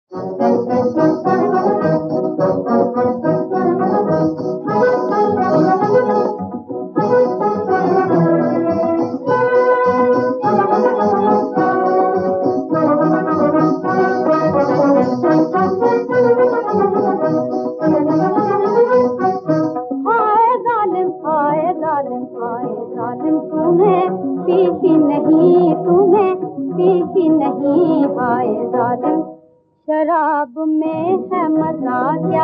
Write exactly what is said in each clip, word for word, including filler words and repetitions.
पीती नहीं तूने पीती नहीं हाय जालिम। शराब में है मजा क्या,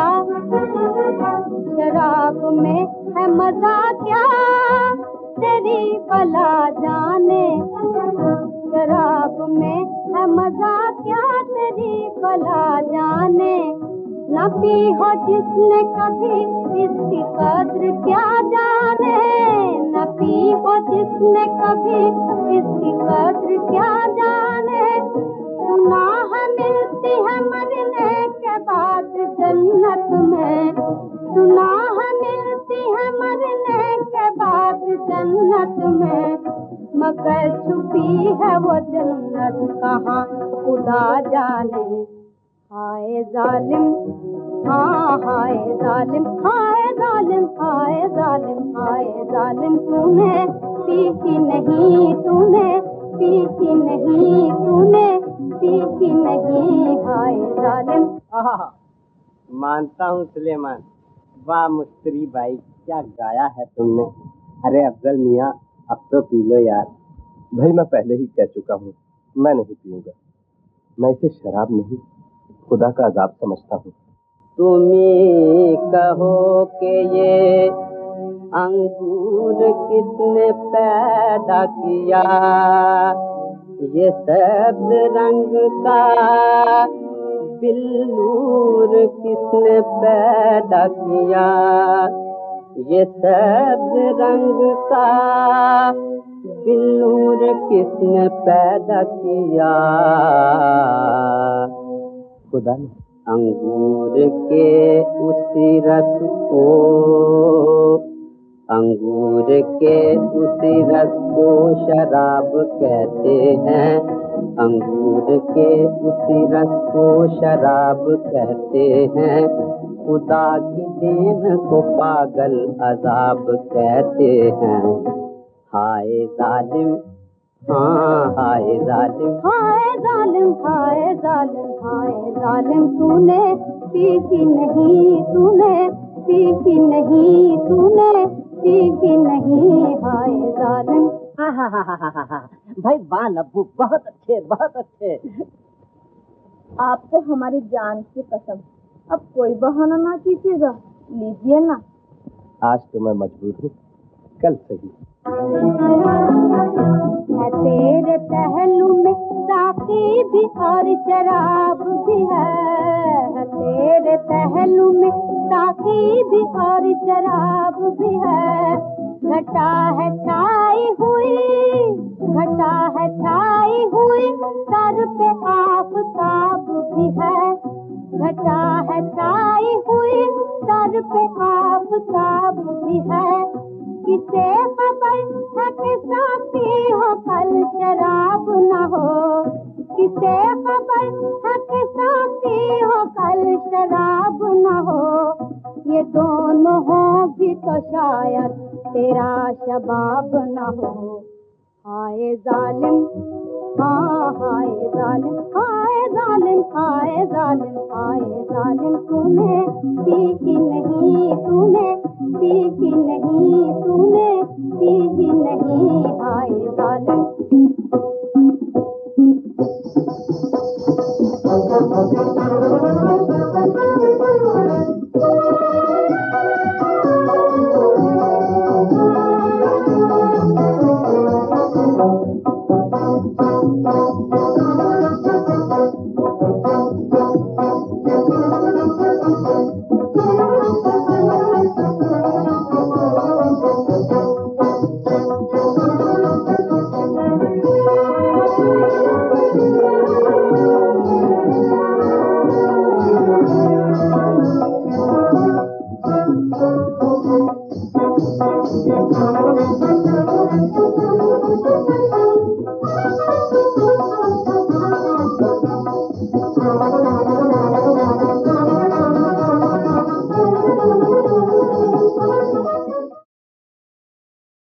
शराब में है मजा क्या, तेरी भला जाने। शराब में है मजा क्या, तेरी भला जाने। न पी हो जिसने कभी इसकी कद्र क्या जाने, न पी हो जिसने कभी इसकी कद्र क्या जाने। सुना है मिलती है मरने के बाद जन्नत में, सुना है मिलती है मरने के बाद जन्नत में, मगर छुपी है वो जन्नत कहाँ खुदा जाने। हाय जालिम हाँ हाय जालिम, हाय जालिम, हाय जालिम, हाय जालिम। तूने पीती नहीं तूने पीती नहीं तूने पीती नहीं हाय जालिम। मानता हूँ सुलेमान, वाह मुस्तरी भाई, क्या गाया है तुमने। अरे अफजल मियाँ अब तो पी लो यार। भाई मैं पहले ही कह चुका हूँ, मैं नहीं पीऊंगा। मैं इसे शराब नहीं खुदा का अजाब समझता हूँ। तुम्ही कहो कि ये अंगूर किसने पैदा किया, ये सब्ज रंग का बिल्लूर किसने पैदा किया, ये सब्ज रंग का बिल्लूर किसने पैदा किया। खुदा ने। अंगूर के उसी रस को, अंगूर के उसी रस को शराब कहते हैं, अंगूर के उसी रस को शराब कहते हैं। खुदा की देन को पागल अजाब कहते हैं। हाय जालिम हाँ हाय जालिम, हाय जालिम, हाय जालिम, हाय जालिम। तूने पीती नहीं तूने पीती नहीं तूने पीती नहीं हाय जालिम। हाँ हाँ हाँ हाँ हाँ हाँ भाई वाह लब्बू, बहुत अच्छे बहुत अच्छे। आपको हमारी जान की कसम, अब कोई बहाना ना कीजिएगा, लीजिए ना। आज तो मैं मजबूर हूँ, कल सही। है तेरे पहलू में साकी भी और शराब भी है, है तेरे पहलू में साकी भी और शराब भी है। घटा है छाई हुई, घटा है छाई हुई, सर पे आफताब भी है। घटा है छाई हुई, सर पे आफताब भी है। किसे खबर है कि साथी हो कल शराब न हो, किसे खबर है कि साथी हो कल शराब न हो। ये दोनों हो भी तो शायद तेरा शबाब न हो। हाय जालिम हाँ हाय जालिम, हाय जालिम, हाय जालिम, हाय जालिम। तूने पीती नहीं तूने पीती नहीं तूने पीती नहीं हाय जालिम।